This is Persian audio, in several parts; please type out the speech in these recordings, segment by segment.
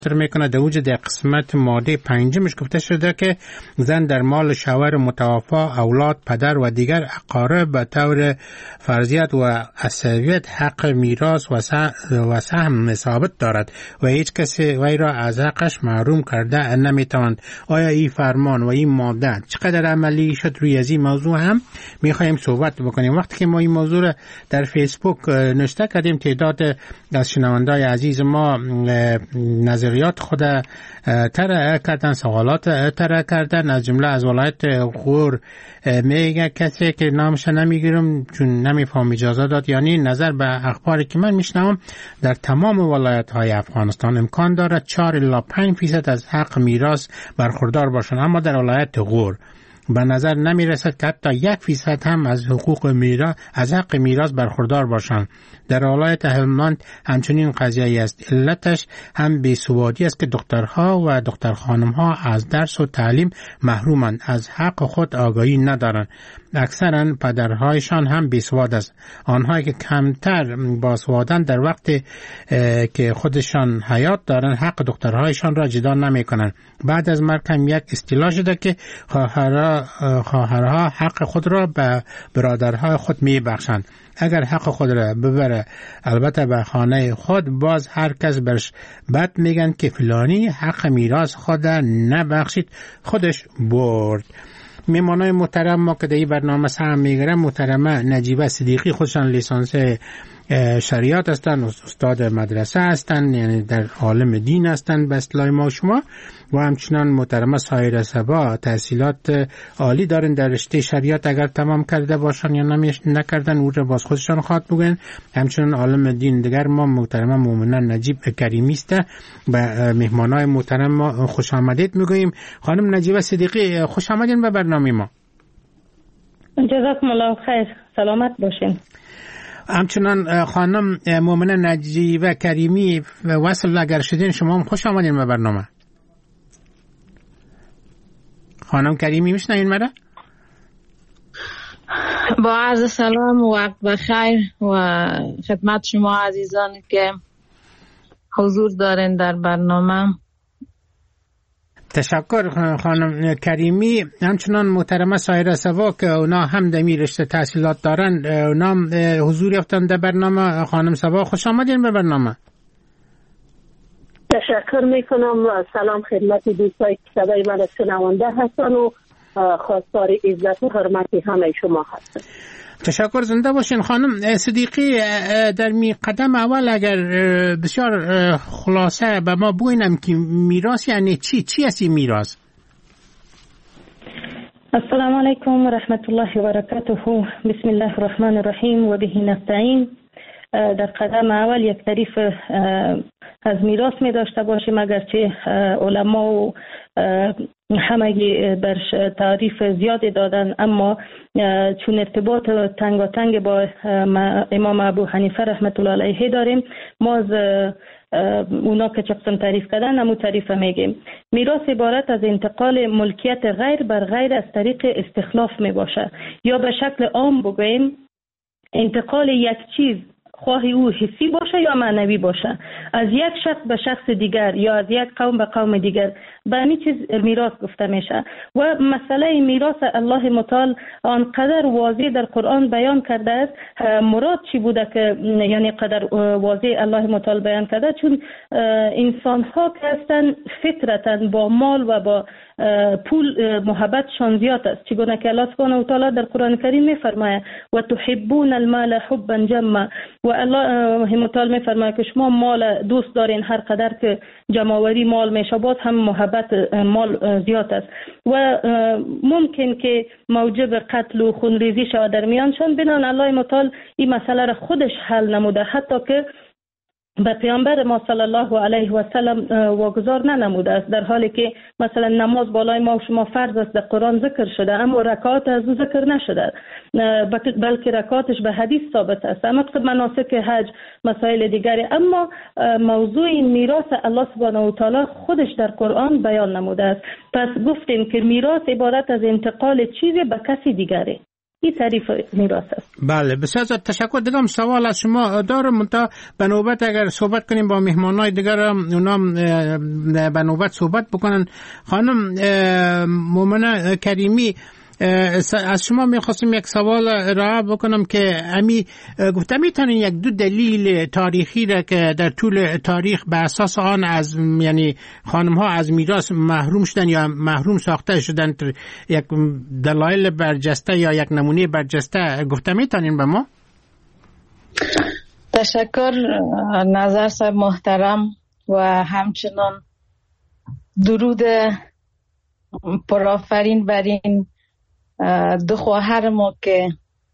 میکنه. در وجود قسمت ماده 5 گفته شده که زن در مال شوهر متوفا، اولاد، پدر و دیگر اقارب به طور فرضیت و عصبیت حق میراث و سهم ثابت دارد و هیچ کسی وی را از حقش محروم کرده نمیتواند. آیا این فرمان و این ماده چقدر عملی شد؟ روی از این موضوع هم میخوایم صحبت بکنیم. وقتی که ما این موضوع را در فیسبوک نشته کردیم، تعداد از شنوندای عزیز ما نظریات خود طرح کردن، سوالات طرح کردن. از جمله از ولایت غور میگه کسی که نامش نمیگیرم چون نمیفهم اجازه داد، یعنی نظر به اخباری که من میشنوم در تمام ولایت های افغانستان امکان داره 4 الی 5% از حق میراث برخوردار باشند، اما در ولایت غور به نظر نمی رسد که حتی 1% هم از حقوق میراث از حق میراث برخوردار باشند. در ولایت هلمند همچنین قضیه است. علتش هم بی‌ثباتی است که دخترها و دختر خانمها از درس و تعلیم محرومند، از حق خود آگاهی ندارند. اکثرا پدرهایشان هم بی‌سواد است. آنهایی که کمتر باسوادند در وقتی که خودشان حیات دارند حق دخترهایشان را جدا نمی کنند. بعد از مرگ هم یک اصطلاح شده که خواهرها حق خود را به برادرهای خود می بخشند. اگر حق خود را ببره البته به خانه خود، باز هر کس برش بد میگن که فلانی حق میراث خود نبخشید، خودش برد. میمانای محترم ما که در این برنامه سهم میگیرم، محترمه نجیبه صدیقی، خودشان لیسانس شریعت هستند، استاد مدرسه هستند، یعنی در عالم دین هستند به اصطلاح ما شما، و همچنان محترمه سایره صبا تحصیلات عالی دارن در رشته شریعت، اگر تمام کرده باشن یا نکردن او را باز خودشان خواهد بگن. همچنان عالم دین دیگر ما محترمه مومنه نجیب کریمی است. به مهمانای محترم ما خوش آمدید میگوییم. خانم نجیبه صدیقی خوش آمدین به برنامه ما. جزاکم الله خیر، سلامت باشین. همچنان خانم مومنه نجیبه کریمی وصل اگر شدین شما هم خوش آمدین به برنامه. خانم کریمی میشنوین مرا؟ با عرض سلام و وقت بخیر و خدمت شما عزیزان که حضور دارین در برنامه. تشکر خانم کریمی. همچنان محترمه سایره صبا که اونا هم دمی رشته تحصیلات دارن، اونا حضور یافتن در برنامه. خانم صبا خوش آمدین به برنامه. تشکر میکنم. سلام خدمت دوستای که صدای من شنونده هستن و خواستار عزت و حرمت همه شما هستن. تشکر، زنده باشین. خانم صدیقی، در می قدم اول اگر بسیار خلاصه به ما بگوینم که میراث یعنی چی است این میراث؟ السلام علیکم و رحمت الله و برکاته. بسم الله الرحمن الرحیم و به نستعین. در قدم اول یک تعریف از میراث می داشته باشیم، اگرچه علما و همگی برش تعریف زیادی دادن، اما چون ارتباط تنگاتنگ با امام ابو حنیفه رحمت الله علیه داریم، ما از اونا که چه قسم تعریف کردن همون تعریف میگیم. میراث عبارت از انتقال ملکیت غیر بر غیر از طریق استخلاف می باشه، یا به شکل عام بگوییم انتقال یک چیز، خواهی او حسی باشه یا معنوی باشه، از یک شخص به شخص دیگر یا از یک قوم به قوم دیگر، به همین چیز میراث گفته میشه. و مسئله میراث الله متعال آنقدر واضح در قرآن بیان کرده است. مراد چی بوده که یعنی قدر واضح الله متعال بیان کرده؟ چون انسان ها که هستن فطرتا با مال و با پول محبتشان زیاد است، چگونه که الله سبحانه و تعالی در قرآن کریم میفرماید و تحبون المال حبا جما، و الله متعال میفرماید که شما مال دوست دارین هر قدر که جمع‌آوری مال میشه، باز هم محبت مال زیاد است و ممکن که موجب قتل و خونریزی شود در میانشان. بنان الله متعال این مسئله را خودش حل نموده، حتی که به پیامبر ما صلی الله علیه و سلم واگذار ننموده است، در حالی که مثلا نماز بالای ما و شما فرض است، در قرآن ذکر شده اما رکعات از او ذکر نشده، بلکه رکعاتش به حدیث ثابت است، اما مناسک حج مسائل دیگری. اما موضوع میراث الله سبحانه و تعالی خودش در قرآن بیان نموده است. پس گفتیم که میراث عبارت از انتقال چیزی به کسی دیگری. این تعریف میراث است. بله، بسیار تشکر. دیگه سوال از شما دارم، منتها به نوبت اگر صحبت کنیم با مهمانای دیگر اونا به نوبت صحبت بکنن. خانم مومنه کریمی، از شما میخواستم یک سوال ارائه بکنم که گفته میتونین یک دو دلیل تاریخی را که در طول تاریخ به اساس آن از یعنی خانم ها از میراث محروم شدن یا محروم ساخته شدن، یک دلایل برجسته یا یک نمونه برجسته گفته میتونین به ما؟ تشکر نظر صاحب محترم و همچنان درود پرآفرین بر این دو خواهر ما که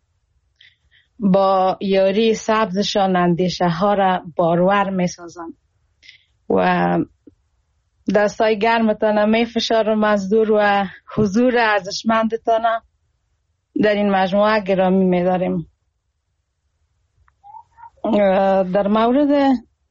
با یاری سبزشان اندیشه ها را بارور می سازند و دستای گرمتان می فشارم از دور و حضور ارزشمندتان در این مجموعه گرامی می داریم. در مورد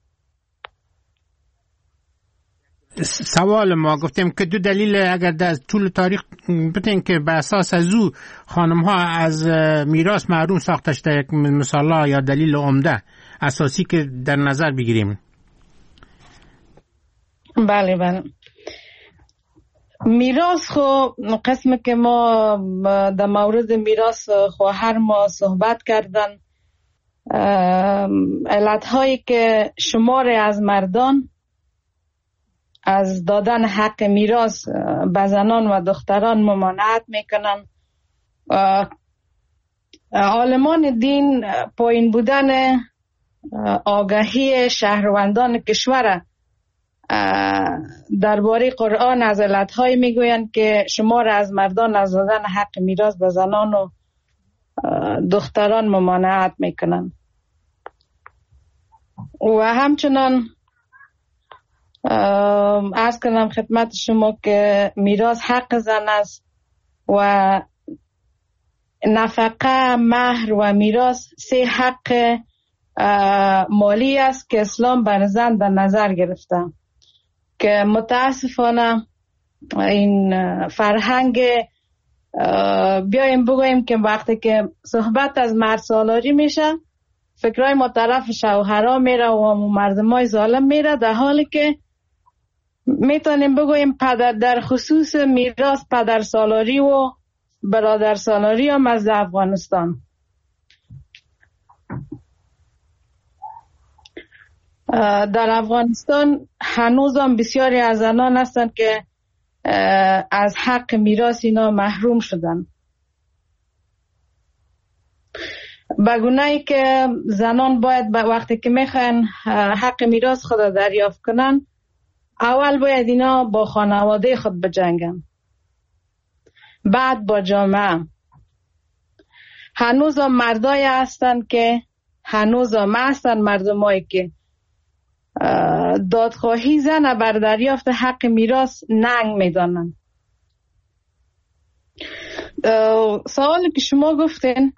سوال ما گفتیم که دو دلیل اگر در طول تاریخ بتین که به اساس از او خانم ها از میراث محروم ساخته شده، یک مثال یا دلیل عمده اساسی که در نظر بگیریم. بله میراث خو قسم که ما در مورد میراث خواهر ما صحبت کردن، علتهایی که شمار از مردان از دادن حق میراث به زنان و دختران ممانعت میکنن. عالمان دین پایین بودن آگاهی شهروندان کشور درباره قرآن از علتهای میگویند که شمار از مردان از دادن حق میراث به زنان و دختران ممانعت میکنن و همچنان عرض کنم خدمت شما که میراث حق زن است و نفقه، مهر و میراث سه حق مالی است که اسلام بر زن در نظر گرفته که متاسفانه این فرهنگ بیایم بگوییم که وقتی که صحبت از مرد سالاری میشه فکرای ما طرف شوهرها میره و مردمای ظالم میره، در حالی که میتونیم بگوییم در خصوص میراث پدر سالاری و برادر سالاری هم از افغانستان. در افغانستان هنوز هم بسیاری از زنان هستند که از حق میراث اینا محروم شدن. بگونه‌ای که زنان باید وقتی که میخواین حق میراث خود دریافت کنن، اول باید اینا با خانواده خود بجنگن، بعد با جامعه. هنوز هم مردایی هستن که مردمایی که دادخواهی زن بر دریافت حق میراث ننگ میدانن. سوالی که شما گفتین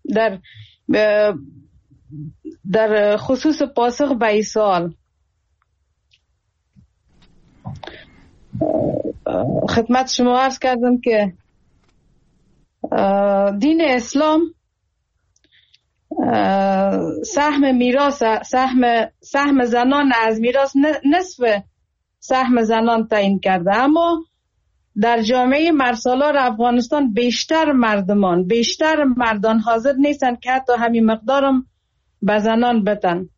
در خصوص پاسخ به این سوال، خدمت شما عرض کردم که دین اسلام سهم میراث، سهم زنان از میراث نصف سهم زنان تعیین کرده، اما در جامعه مردسالار افغانستان بیشتر مردان حاضر نیستن که حتی همین مقدارم به زنان بدن.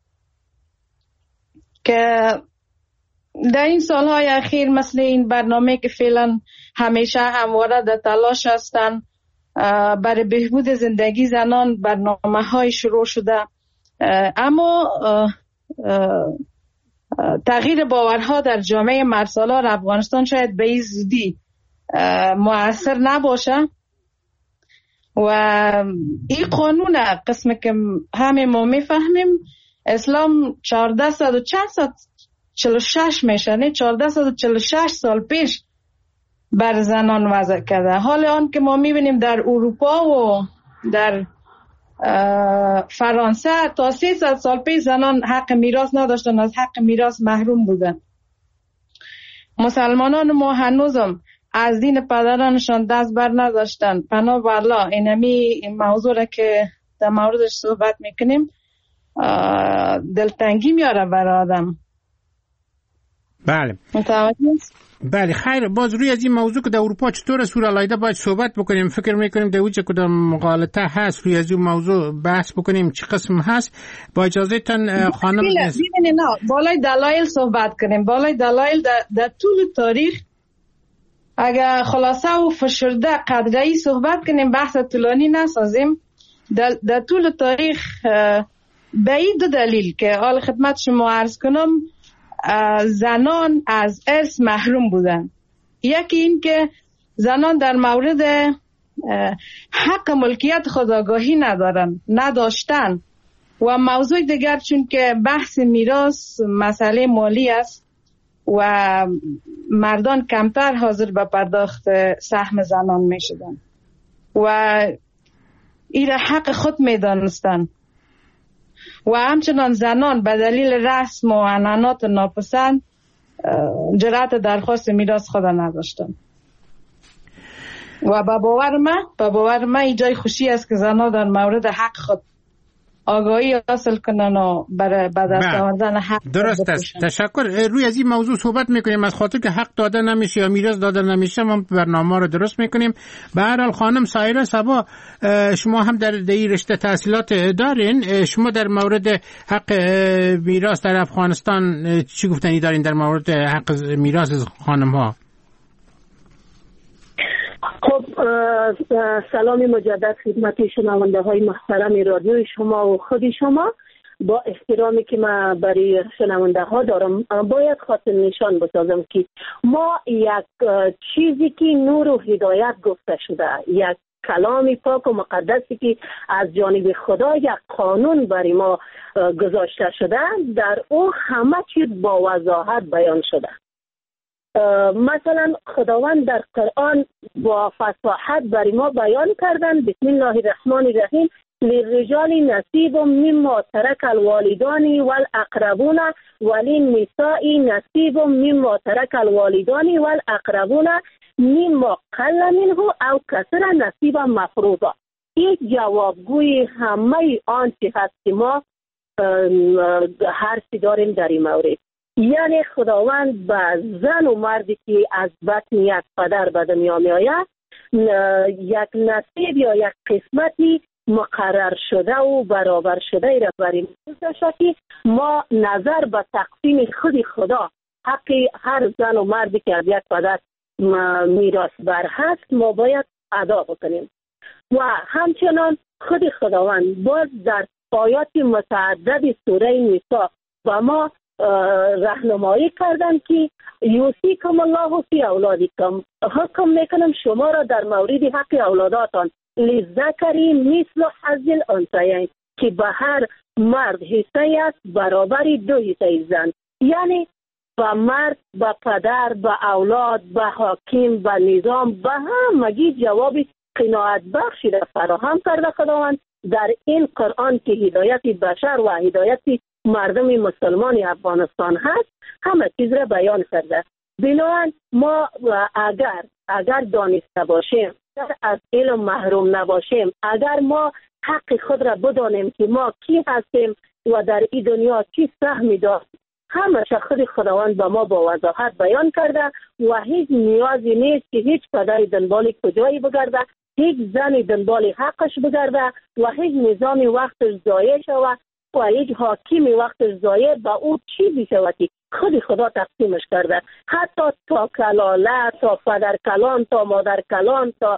که در این سالهای اخیر مثل این برنامه که فعلا همیشه همواره در تلاش هستن برای بهبود زندگی زنان، برنامه های شروع شده، اما تغییر باورها در جامعه مردسالار افغانستان شاید به این زودی مؤثر نباشه و این قانون قسم که همه ما میفهمیم اسلام 1446 میشه، نه 1446 سال پیش بر زنان وضع کرده. حال آن که ما میبینیم در اروپا و در فرانسه تا 300 سال پیش زنان حق میراث نداشتن، از حق میراث محروم بودن. مسلمانان ما هنوزم از دین پدرانشان دست بر نداشتن. پناه به الله اینمی موضوع را که در موردش صحبت میکنیم دلتنگی میاره برای آدم. بله متوجه است؟ بله خیر. باز روی از این موضوع که در اروپا چطور سور علایده باید صحبت بکنیم، فکر میکنیم در اوجه کدام مغالطه هست روی از این موضوع بحث بکنیم چه قسم هست. با اجازه تن خانم نه بالای دلایل صحبت کنیم. بالای دلایل در طول تاریخ اگر خلاصه و فشرده قدره‌ای صحبت کنیم، بحث طولانی نسازیم. در طول تاریخ به این دو دلیل که حال خدمت شما عرض کنم زنان از ارث محروم بودن. یکی این که زنان در مورد حق ملکیت خود آگاهی نداشتن و موضوع دیگر چون که بحث میراث مسئله مالی است و مردان کمتر حاضر به پرداخت سهم زنان می شدن و این حق خود می دانستن و همچنان زنان به دلیل رسم و عنعنات ناپسند جرأت درخواست میراث خود نداشتن و به باور من این جای خوشی است که زنان در مورد حق خود آگاهی حاصل کنن و برای به دست آوردن حق. درست است. تشکر. روی از این موضوع صحبت میکنیم، از خاطر که حق داده نمیشه یا میراث داده نمیشه ما برنامه رو درست میکنیم. به هر حال خانم سایره صبا، شما هم در این رشته تحصیلات دارین، شما در مورد حق میراث در افغانستان چی گفتنی دارین در مورد حق میراث خانم ها؟ خب سلام مجدد خدمت شنونده های محترم رادیو شما و خود شما. با احترامی که من برای شنونده ها دارم باید خاطر نشان بسازم که ما یک چیزی که نور و هدایت گفته شده، یک کلام پاک و مقدسی که از جانب خدا یک قانون برای ما گذاشته شده، در او همه چیز با وضاحت بیان شده. مثلا خداوند در قرآن با فصاحت برای ما بیان کردن بسم الله الرحمن الرحیم للرجال نصیب مما ترک الوالدان والاقربون وللنساء نصیب مما ترک الوالدان والاقربون مما قل منه او کثر نصیبا مفروضا. این جوابگوی همه آنچه هست که ما حرفی داریم در این مورد. یعنی خداوند به زن و مردی که از بطن یک پدر به دنیا می آید یک نصیب یا یک قسمتی مقرر شده و برابر شده را برای ما که ما نظر به تقسیم خود خدا حق هر زن و مردی که از یک پدر میراث بر هست ما باید ادا بکنیم. و همچنان خود خداوند باز در آیات متعدد سوره نساء با ما راهنمایی کردن که یوصیکم الله فی اولادکم، حکم میکنم شما را در مورد حق اولاداتان للذکر مثل حظ الانثیین که به هر مرد حصه است برابر دو حصه زن. یعنی به مرد، به پدر، به اولاد، به حاکم، به نظام، به همگی جواب قناعت بخشی را فراهم کرده خداوند در این قرآن که هدایت بشر و هدایت مردم مسلمان افغانستان هست همه چیز را بیان کرده. بنابراین ما اگر دانسته باشیم، اگر از علم محروم نباشیم، اگر ما حق خود را بدانیم که ما کی هستیم و در این دنیا چی سهمی داریم، همه خود خداوند به ما با وضاحت بیان کرده و هیچ نیازی نیست که هیچ پدری دنبال کجایی بگرده، هیچ زنی دنبال حقش بگرده و هیچ نظامی وقتش ضایع شود و هیچ حاکمی وقتش ضایع به او چیزی شود که خود خدا تقسیمش کرده. حتی تا کلاله، تا پدر کلان، تا مادر کلان، تا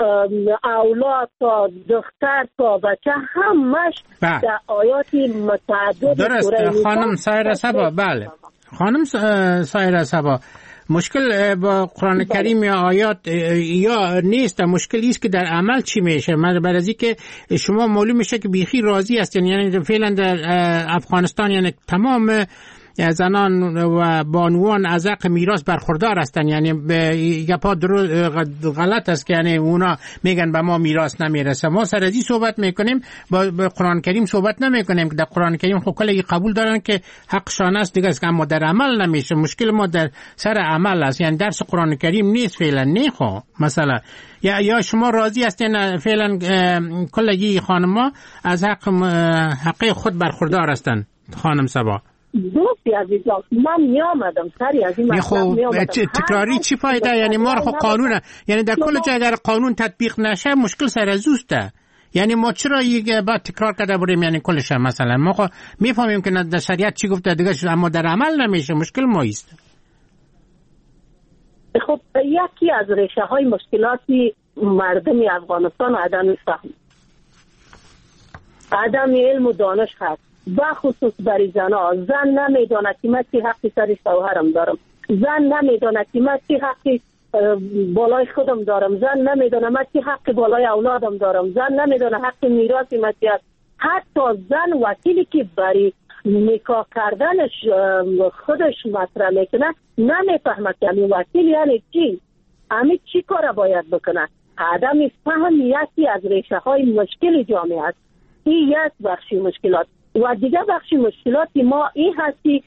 اولاد، تا دختر، تا بچه همش در آیات متعدد درست. خانم سایره صبا، بله خانم سایره صبا، مشکل با قرآن کریم یا آیات یا نیست، مشکلی است که در عمل چی میشه. من برای از که شما معلوم میشه که بیخی راضی هستین، یعنی فعلا در افغانستان یعنی تمام زنان و بانوان از حق میراث برخوردار هستند. یعنی گپا غلط است که یعنی اونا میگن به ما میراث نمیرسه. ما سر ازی صحبت میکنیم، با قرآن کریم صحبت نمیکنیم که در قرآن کریم خب کلی قبول دارن که حقشان است دیگه، اما در عمل نمیشه. مشکل ما در سر عمل است، یعنی درس قرآن کریم نیست فعلا. نه خب مثلا یا شما راضی هستین فعلا کلگی خانم‌ها از حق خود برخوردار هستند؟ خانم صبا دوستی عزیزم، من میامدم سری از این مطلب میامدم. تکراری چی فایده؟ یعنی ما خب قانونه، یعنی در کل جای اگر قانون تطبیق نشه مشکل سر زوسته. یعنی ما چرا یک بعد تکرار کرده بریم؟ یعنی کلش مثلا ما خب میفهمیم که در شریعت چی گفته دیگه، اما در عمل نمیشه. مشکل ما است. خب یکی از ریشه های مشکلاتی مردم افغانستان عدم فهم، عدم علم و دانش هست، بخصوص برای زنها. زن نمیداند که من چی حقی سر شوهرم دارم، زن نمیداند که من چی حقی بالای خودم دارم، زن نمیداند من چی حقی بالای اولادم دارم، زن نمیداند حق میراثی من چی هست. حتی زن وکیلی که برای نکاح کردنش خودش مطرح میکنه نمیفهمه که همین وکیل یعنی چی، همین چی کار باید بکنه. عدم فهم یکی از ریشه های مشکل جامعه است. این یک بخشی مشکلات. و دیگه بخشی مشکلاتی ما این هستی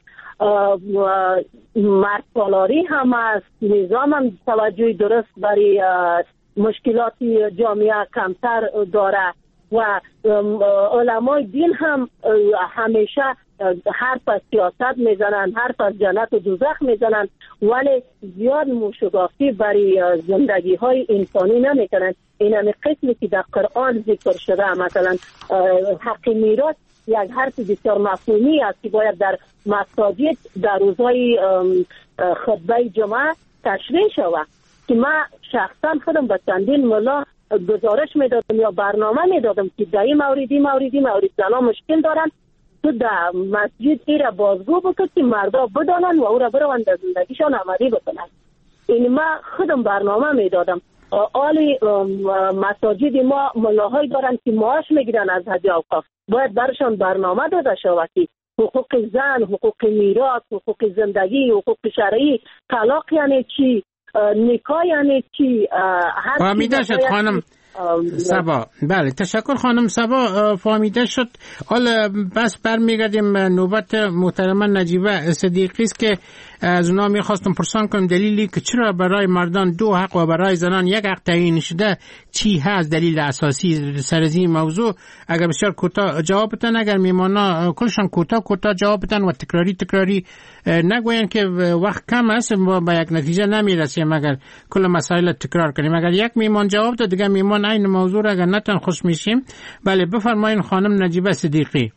مرد سالاری هم است، نظام هم توجه درست برای مشکلاتی جامعه کمتر داره و علمای دین هم همیشه حرف از سیاست میزنن، حرف از جنت و دوزخ میزنن، ولی زیاد موشگافی برای زندگی های انسانی نمیکنن. این همه قسمی که در قرآن ذکر شده، مثلا حق میراث یک حرف بسیار مفهومی است که باید در مساجد در روزهای خطبه جمعه تشریح شود. که من شخصا خودم به چندین ملا گزارش میدادم یا برنامه میدادم که در این مورد زنان مشکل دارن، تو در مسجد ایره بازگو بکن که مردا بدانن و او را بروند در زندگیشان عملی بکنن. این من خودم برنامه میدادم. آلی مساجد ما ملاهای دارن که معاش میگیرن از حج اوقاف، باید برشان برنامه داده شود که حقوق زن، حقوق میراث، حقوق زندگی، حقوق شرعی، طلاق یعنی چی، نکاح یعنی چی. فهمیده شد خانم صبا. بله تشکر خانم صبا، فهمیده شد. حالا بس برمیگردیم نوبت محترمه نجیبه صدیقی است که از اونا میخواستم پرسان کنم دلیلی که چرا برای مردان 2 حق و برای زنان 1 حق تعیین شده چی هست، دلیل اساسی سر از این موضوع. اگر بسیار کوتاه جواب بدن، اگر میمانا کلشان کوتاه جواب بدن و تکراری نگوین که وقت کم است با یک نتیجه نمیرسیم اگر کل مسائل تکرار کنیم. اگر یک میمان جواب داد دیگه میمان این موضوع را اگر نتون خوش میشیم. بله بفرمایین خانم نجیبه صدیقی.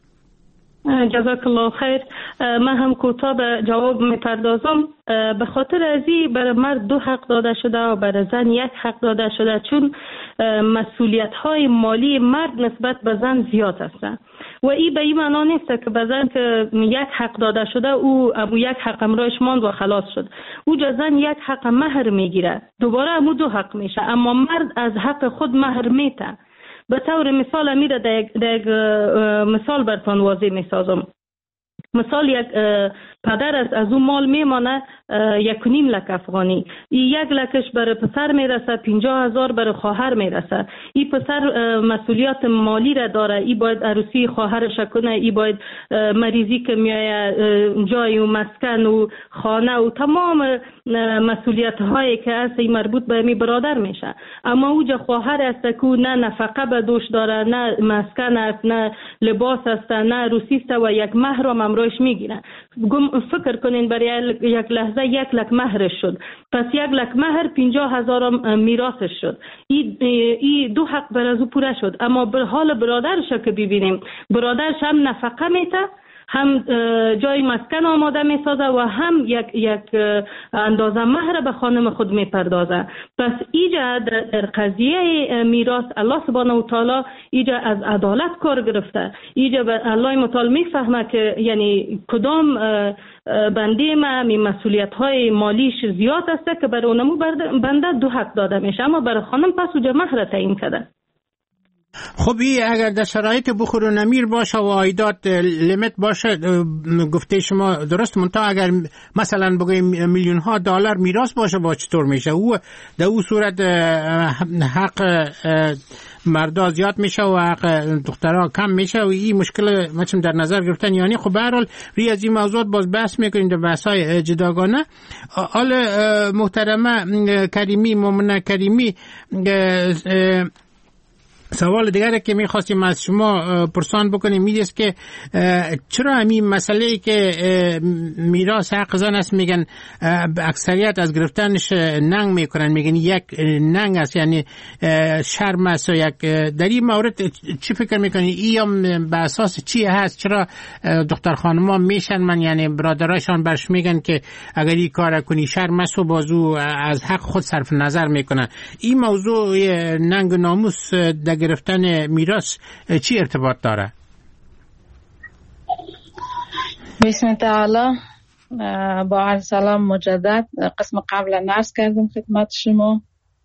جزاک الله خیر. من هم کوتاه به جواب میپردازم. به خاطر ازی برای مرد 2 حق داده شده و برای زن 1 حق داده شده، چون مسئولیت های مالی مرد نسبت به زن زیاد هستند و این به این معنا نیست که به زن که 1 حق داده شده او 1 حق امرایش ماند و خلاص شد. او زن 1 حق مهر میگیره، دوباره امو 2 حق میشه، اما مرد از حق خود مهر میته. به طور مثال میره در یک مثال براتون واضح میسازم. مثال یک پدر از اون مال میمانه 1.5 لک افغانی، این 1 لکش برای پسر میرسه، 50,000 برای خواهر میرسه. این پسر مسئولیت مالی را داره، این باید عروسی خواهرش کنه، این باید مریضی که میایه جای و مسکن و خانه و تمام مسئولیت هایی که هست این مربوط به می برادر میشه. اما اوجا خواهر است که نه نفقه به دوش داره، نه مسکن است، نه لباس است، نه عروسی است و 1 مهر هم امرایش میگیره. فکر کنین برای یک لحظه 1 لک مهرش شد، پس 1 لک مهر 50,000 میراثش شد. این 2 حق بر از او پوره شد. اما به حال برادرش که ببینیم، برادرش هم نفقه میته، هم جای مسکن آماده میسازه و هم یک اندازه مهر به خانم خود میپردازه. پس ایجا در قضیه میراث الله سبحانه و تعالی ایجا از عدالت کار گرفته. ایجا الله متعال میفهمه که یعنی کدام بنده ما مسئولیت های مالیش زیاد است که برای اونمو بنده 2 حق داده میشه، اما برای خانم پس اوجا مهر تعیین کرده. خب این اگر در شرایط بخور و نمیر باشه و عایدات لیمیت باشه، گفته شما درست، منتها اگر مثلا بگیم میلیون ها دلار میراث باشه با چطور میشه؟ او در او صورت حق مردا زیاد میشه و حق دخترها کم میشه و این مشکل مثلا در نظر گرفتن. یعنی خب به هر حال روی از این موضوعات باز بحث میکنیم در بحث‌های جداگانه. حال محترمه کریمی، مومنه کریمی، سوال دیگری که میخواستیم از شما پرسان بکنیم میدیست که چرا همین مسئله که میراث حق زن است میگن اکثریت از گرفتنش ننگ میکنن، میگن یک ننگ است، یعنی شرم است و یک در این مورد چی فکر میکنی؟ این به اساس چی هست؟ چرا دختر خانما میشن من یعنی برادرایشان برش میگن که اگر این کار کنی شرم است و بازو از حق خود صرف نظر میکنن؟ این موضوع ننگ و ناموس در گرفتن میراث چی ارتباط داره؟ بسم تعالی. با عرض سلام مجدد. قسم قبل عرض کردم خدمت شما،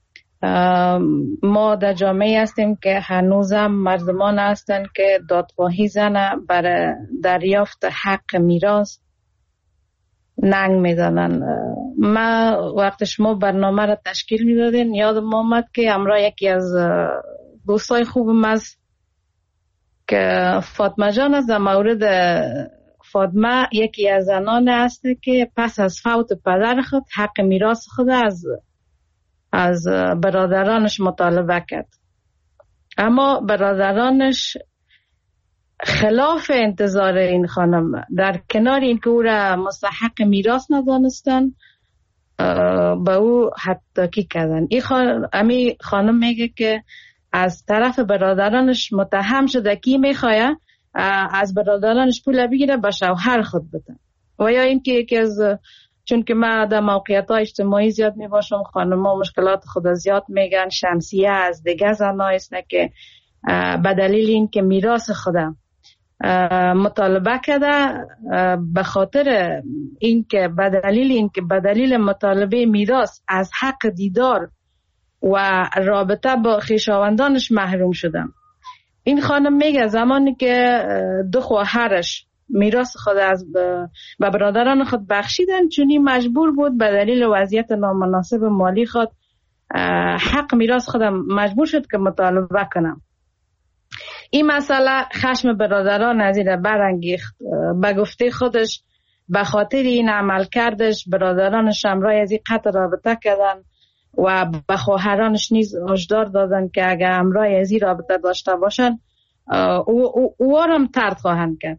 ما در جامعه هستیم که هنوزم مردمان هستن که دادخواهی زن برای دریافت حق میراث ننگ میدانن. ما وقت شما برنامه را تشکیل میدادین یادم آمد که امرا یکی از دوستای خوبم است که فاطمه جان است. در مورد فاطمه یکی از زنان است که پس از فوت پدر خود حق میراث خود از برادرانش مطالبه کرد، اما برادرانش خلاف انتظار این خانم در کنار این که او را مستحق میراث ندانستن به او حداکی کردن. این خانم میگه که از طرف برادرانش متهم شده که میخواه از برادرانش پول بگیره به شوهر خود بده، و یا این که یکی از، چون که من در موقعیت های اجتماعی زیاد میباشم، خانم ها مشکلات خود زیاد میگن، شمسیه از دیگه زنها است که به دلیل این که میراث خودم مطالبه کرده، به خاطر این که به دلیل مطالبه میراث از حق دیدار و رابطه با خویشاوندانش محروم شدم. این خانم میگه زمانی که دو خواهرش میراث خود از به برادران خود بخشیدن، چونی مجبور بود به دلیل وضعیت نامناسب مالی خود حق میراث خودم مجبور شد که مطالبه کنم. این مسئله خشم برادران از این برانگیخت. به گفته خودش به خاطر این عمل کردش برادرانش همراه از این قطع رابطه کردن و به خواهرانش نیز هشدار دادن که اگر همراه از این رابطه داشته باشن او هم طرد خواهند کرد.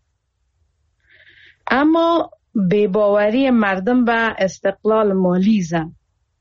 اما بی‌باوری مردم به استقلال مالی زن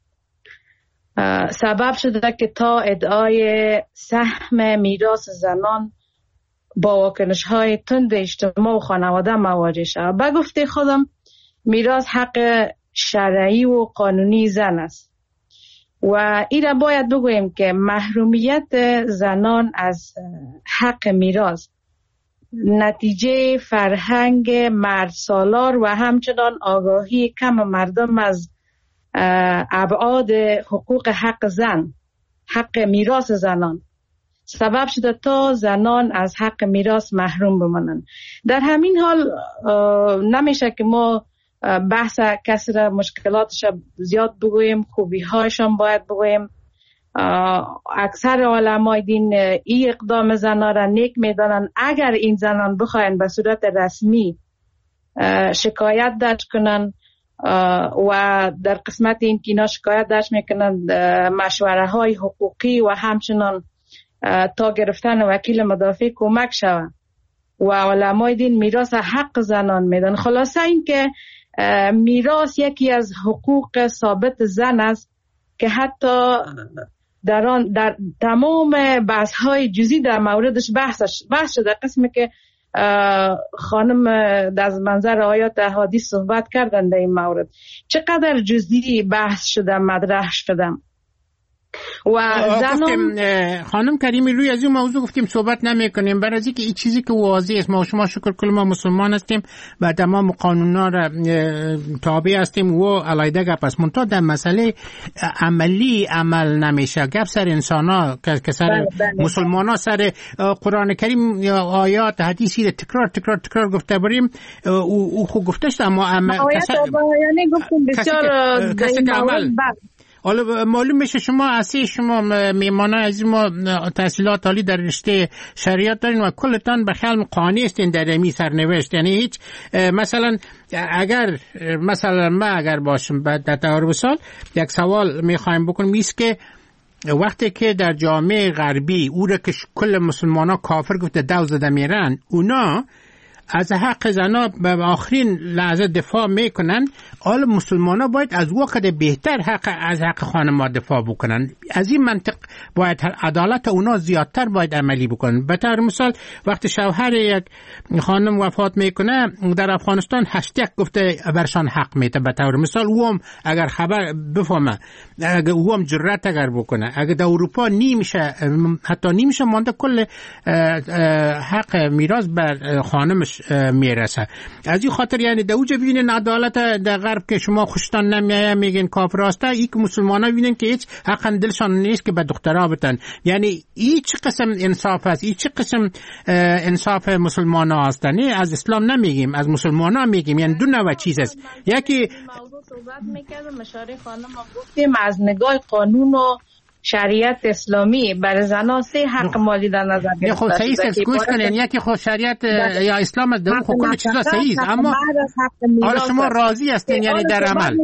سبب شده که تا ادعای سهم میراث زنان با واکنش‌های تند اجتماع و خانواده مواجه شود. به گفته خودم میراث حق شرعی و قانونی زن است و این را باید بگوییم که محرومیت زنان از حق میراث نتیجه فرهنگ مرد سالار و همچنان آگاهی کم مردم از ابعاد حقوق حق میراث زنان سبب شده تا زنان از حق میراث محروم بمانند. در همین حال نمیشه که ما بحث کسی را مشکلاتش زیاد بگوییم، خوبی‌هایشان باید بگوییم. اکثر علمای دین این اقدام زنان را نیک میدانند. اگر این زنان بخواین به صورت رسمی شکایت درج کنن و در قسمت این که اینا شکایت درج میکنن مشوره های حقوقی و همچنان تا گرفتن وکیل مدافع کمک شود و علمای دین میراث حق زنان میدن. خلاصه این که میراث یکی از حقوق ثابت زن است که حتی در تمام بحث های جزئی در موردش بحث شده. قسمی که خانم در منظر آیات احادیث صحبت کردن در این مورد چقدر جزئی بحث شده، مطرح شده و زنان خانم کریمی روی از این موضوع گفتیم صحبت نمی کنیم، برای اینکه این چیزی که واضح است، ما شما شکر کل ما مسلمان هستیم و تمام قانونا را تابع هستیم و علیده گپ است، منتها در مسئله عملی عمل نمیشه. گپ سر انسانا که سر مسلمانا سر قرآن کریم یا آیات حدیثی را تکرار گفته بریم او خوب گفته شد، اما یعنی گفتیم بسیار کسی که عمل حالا معلوم میشه شما میمانای از ما تحصیلات عالی در رشته شریعت دارین و کلتان به خیال قانع هستین در این سرنوشت. یعنی هیچ مثلا اگر باشم در تقریبا سال یک سوال میخوایم بکنم ایست که وقتی که در جامعه غربی او را که کل مسلمان ها کافر گفته دو زده میرن، اونا از حق زنا به آخرین لحظه دفاع میکنن، حال مسلمان ها باید از وقت بهتر از حق خانم دفاع بکنن. از این منطق باید عدالت اونا زیادتر باید عملی بکنن. به طور مثال وقتی شوهر یک خانم وفات میکنه در افغانستان هشتگ گفته برشان حق میده. به طور مثال اوم اگر خبر بفهمه، اگر اوم جرأت اگر بکنه، اگر در اروپا حتی نمیشه مانده کل حق میراث بر خانمش میرسه. از این خاطر یعنی در اوجه ببینین عدالت در غرب که شما خوشتان نمیایه میگین کافر هسته، این که مسلمانا ببینین که هیچ حق دلشان نیست که به دخترها بتن. یعنی این چه قسم انصاف است، این چه قسم انصاف مسلمانا هستن؟ از اسلام نمیگیم، از مسلمانا میگیم. یعنی دو نوع چیز است. یکی موضوع صحبت میکردم مشاره خانم گفتیم از نگاه قانون و شریعت اسلامی برای زنان سه حق مالی در نظر گرفته. خب صحیح است، گوش کنین. یکی خود شریعت یا اسلام است، در خود کل چیزا صحیح است، اما حالا شما راضی هستین یعنی در عمل؟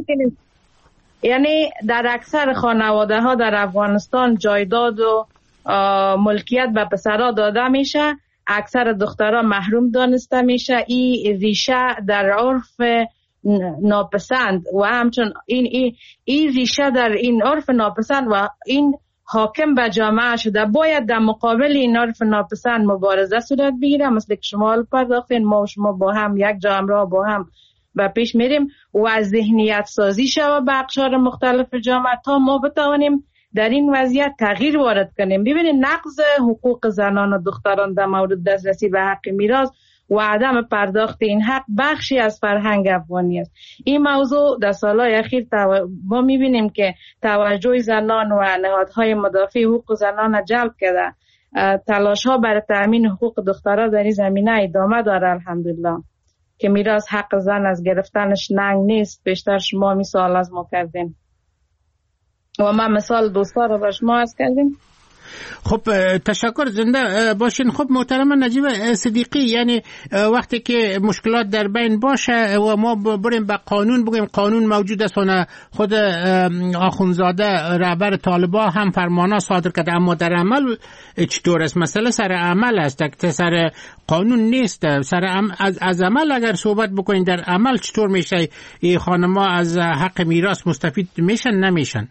یعنی در اکثر خانواده ها در افغانستان جایداد و ملکیت به پسرها داده میشه، اکثر دخترها محروم دانسته میشه. این ریشه در عرف ناپسند و همچون این ریشه در این عرف ناپسند و این حاکم به جامعه شده. باید در مقابل این عرف ناپسند مبارزه صورت بگیره. مثل که شما پرداختین، ما و شما با هم یک جا همراه با هم به پیش میریم و از ذهنیت سازی شوه به اقشار مختلف جامعه تا ما بتوانیم در این وضعیت تغییر وارد کنیم. ببینید نقض حقوق زنان و دختران در مورد دسترسی به حق میراث و عدم پرداخت این حق بخشی از فرهنگ افغانی است. این موضوع در سالهای اخیر ما میبینیم که توجه زنان و نهادهای مدافع حقوق زنان جلب کرده. تلاش ها برای تأمین حقوق دخترها در این زمینه ادامه داره الحمدلله، که میراث حق زن از گرفتنش ننگ نیست. بیشتر شما مثال از ما کردین و ما مثال دوستا رو به شما از کردیم. خب تشکر، زنده باشین. خب محترم نجیب صدیقی، یعنی وقتی که مشکلات در بین باشه و ما بریم به قانون بگیم قانون موجود است، خود آخونزاده رهبر طالبان هم فرمانا صادر کرده، اما در عمل چطور است؟ مسئله سر عمل است، سر قانون نیست. از عمل اگر صحبت بکنین، در عمل چطور میشه این خانم‌ها از حق میراث مستفید میشن نمیشن؟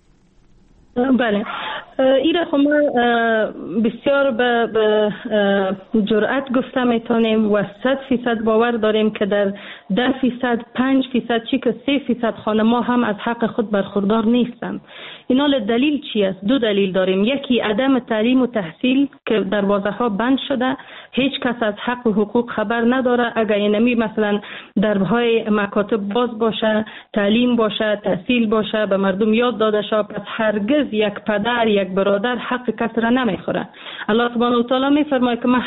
بله، ایره خب ما بسیار به جرأت گفته میتونیم و 100% باور داریم که در 10%، 5%، چی که 3% خانم‌ها هم از حق خود برخوردار نیستند. اینا دلیل چی است؟ دو دلیل داریم. یکی عدم تعلیم و تحصیل که دروازه ها بند شده، هیچ کس از حق و حقوق خبر نداره. اگر اینمی مثلا درهای مکاتب باز باشه، تعلیم باشه، تحصیل باشه، به مردم یاد داده شه، پس هرگز یک پدر یک برادر حق کس را نمیخوره. الله سبحانه و تعالی میفرماید که من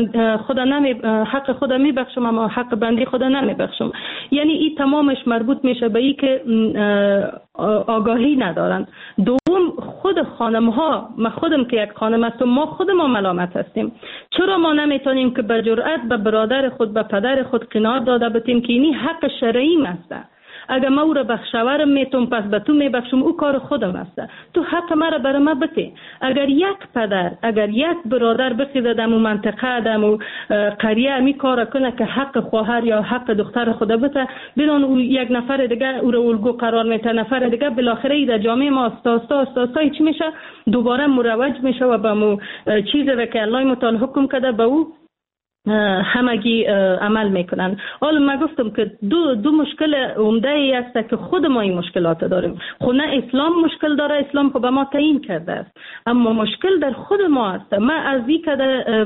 حق خدا میبخشم اما حق بندی خدا نمیبخشم. یعنی این تمامش مربوط میشه به این که آگاهی ندارن. دوم، خود خانم ها، من خودم که یک خانم هستم، ما خود ما ملامت هستیم. چرا ما نمیتونیم که به جرأت به برادر خود، به پدر خود قناعت داده بتیم که اینی حق شرعی است؟ اگر ما او را بخشورم میتونم پس به تو میبخشم، او کار خودم است. تو حق مرا برای ما بده. اگر یک پدر، اگر یک برادر بخیزه در اون منطقه، در اون قریه می کار کنه که حق خواهر یا حق دختر خود بده، بدون او یک نفر دیگه او را الگو قرار میده، نفر دیگه بالاخره در جامعه ما استا چی میشه؟ دوباره مروج میشه و به مو چیزی که الله متعال حکم کرده به او همگی عمل میکنن. حالا من گفتم که دو مشکل عمده ای است که خود ما این مشکلات داریم. خود نه اسلام مشکل داره، اسلام خب به ما تعیین کرده است، اما مشکل در خود ما است. ما از این که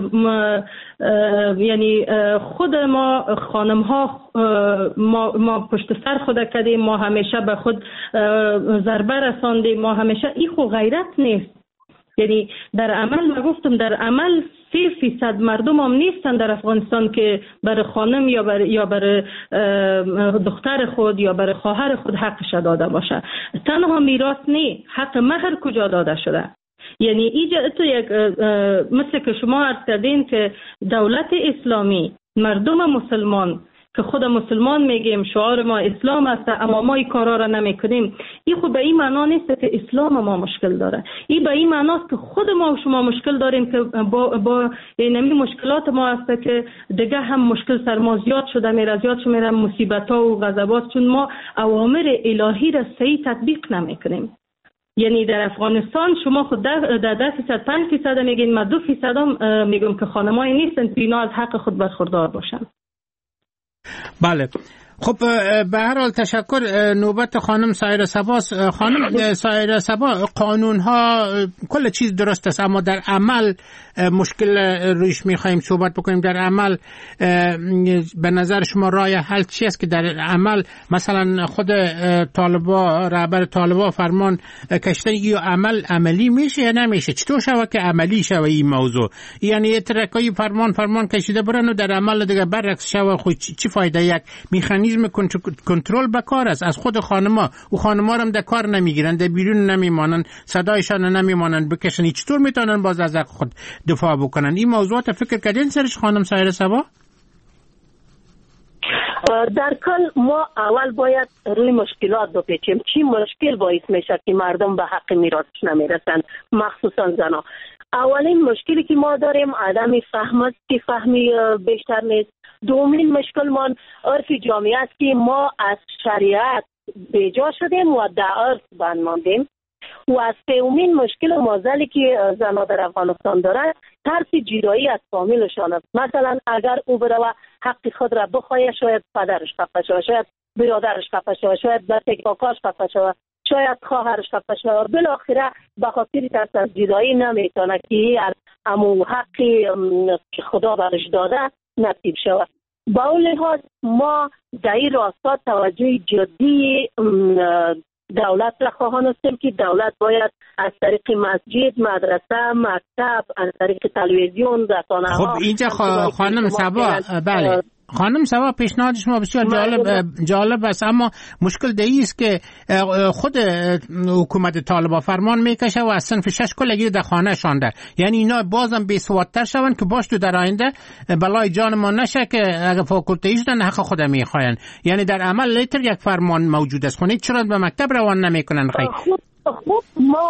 یعنی خود ما خانم ها ما پشت سر خود کردیم، ما همیشه به خود ضربه رساندیم، ما همیشه این خو غیرت نیست. یعنی در عمل من گفتم در عمل 3% مردم هم نیستن در افغانستان که برای خانم یا برای دختر خود یا برای خواهر خود حقش داده باشه. تنها میراث نه، حق مهر کجا داده شده؟ یعنی اینجا تو یک مثل که شما عرض کردین که دولت اسلامی مردم مسلمان که خود مسلمان میگیم شعار ما اسلام است، اما ما این کارا را نمیکنیم. این خود به این معنا نیست که اسلام ما مشکل داره، این به این معناست که خود ما و شما مشکل داریم که با این مشکلات ما است که دیگه هم مشکل سر ما زیاد شده میره مصیبت ها و غضبات، چون ما اوامر الهی را صحیح تطبیق نمیکنیم. یعنی در افغانستان شما خود در 10% 5% میگین، ما 2% هم میگم که خانمایی نیستن که اینا از حق خود برخوردار باشن. بله خب به هر حال تشکر. نوبت خانم سایره صباست. خانم سایره صبا، قانون ها کل چیز درست است، اما در عمل مشکل رویش میخوایم صحبت بکنیم. در عمل به نظر شما راه حل چی است که در عمل مثلا خود طالبا، رهبر طالبا فرمان کشیدن، یا عملی میشه یا نمیشه؟ چطور شود که عملی شود این موضوع؟ یعنی ترکایی فرمان کشیده برن و در عمل دیگه برعکس شود، خود چی فایده؟ یک میخانیزم کنترل بکار است از خود خانما، و خانما هم در کار نمیگیرن، در بیرون نمیمانن، صدایشان نمیمانن بکشن. چطور میتونن باز از خود دفاع بکنن؟ این موضوعات فکر کردین سرش خانم سایره صبا؟ در کل ما اول باید روی مشکلات بپیچیم. چی مشکل باعث میشه که مردم به حق میراثش نمیرسن، مخصوصا زنا؟ اولین مشکلی که ما داریم عدم فهم است که فهمی بیشتر نیست. دومین مشکل ما عرف جامعه است که ما از شریعت بیجا شدیم و در عرف بند ماندیم. و از سومین مشکل معضلی که زنها در افغانستان دارند ترس جدایی از فامیلشان است. مثلا اگر او بروه حق خود را بخواهد، شاید پدرش خفه شود، شاید برادرش خفه شود، شاید بچه کاکاش خفه شود، شاید خواهرش خفه شود. بالاخره به خاطر ترس از جدایی نمیتونه که از امو حقی که خدا برش داده نصیب شود. با اون لحاظ ما در این راستا توجه جدی دولت را خواهان هستیم که دولت باید از طریق مسجد، مدرسه، مکتب، از طریق تلویزیون، رسانه‌ها. خب اینجا خانم صبا، بله خانم صبا، پیشنهاد شما بسیار جالب است، اما مشکل دیگه است که خود حکومت طالبان فرمان میکشه و از صنف 6 کلگی در خانه شانده. یعنی اینا بازم بی‌سوادتر شون که باش تو در آینده بلای جان ما نشه که اگه فاکولته شدن حق خود میخواین. یعنی در عمل لیتر یک فرمان موجود است، خونه چرا به مکتب روان نمیکنن؟ خب